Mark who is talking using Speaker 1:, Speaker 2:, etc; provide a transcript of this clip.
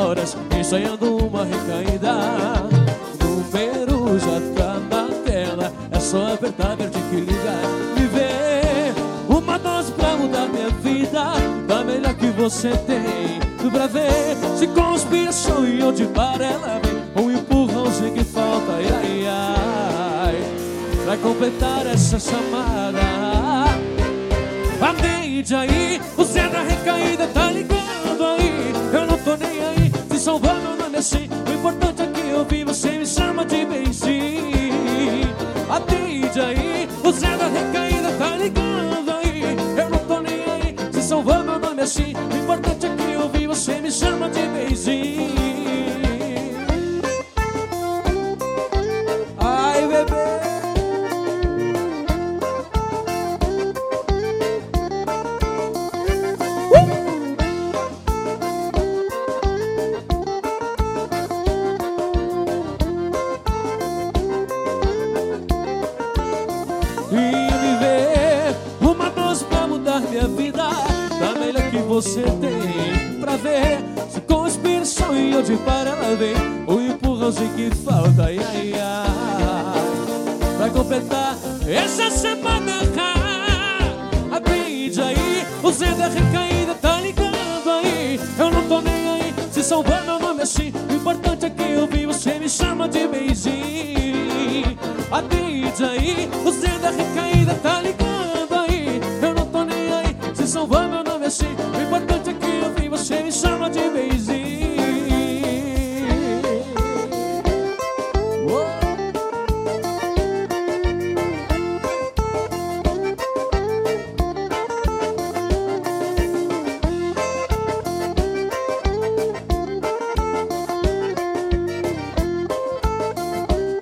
Speaker 1: horas ensaiando uma recaída. O número já tá na tela, é só apertar verde que liga. Me vê, uma dose pra mudar minha vida, da melhor que você tem. Pra ver se conspiração e onde para ela vem. Um empurrãozinho que falta, ai, ai, ai, pra completar essa chamada. Atende aí, o Zé da recaída tá ligando aí. Eu não tô nem aí, se salvar meu nome assim. O importante é que eu vi, você me chama de Benzinho. Atende aí, o Zé da recaída tá ligando aí. Eu não tô nem aí, se salvar meu nome assim. O importante é que eu vi, você me chama de Benzinho. Ai, bebê. E me ver, uma dose pra mudar minha vida, da melhor que você tem. Pra ver se conspiração e onde para ela vem. O empurrãozinho que falta, ai, ai, ai, pra completar essa semana. Atende aí, o Zé da recaída tá ligando aí. Eu não tô nem aí, se salvar meu nome assim. O importante é que eu vi, você me chama de Benzinho. Atende aí, o Zé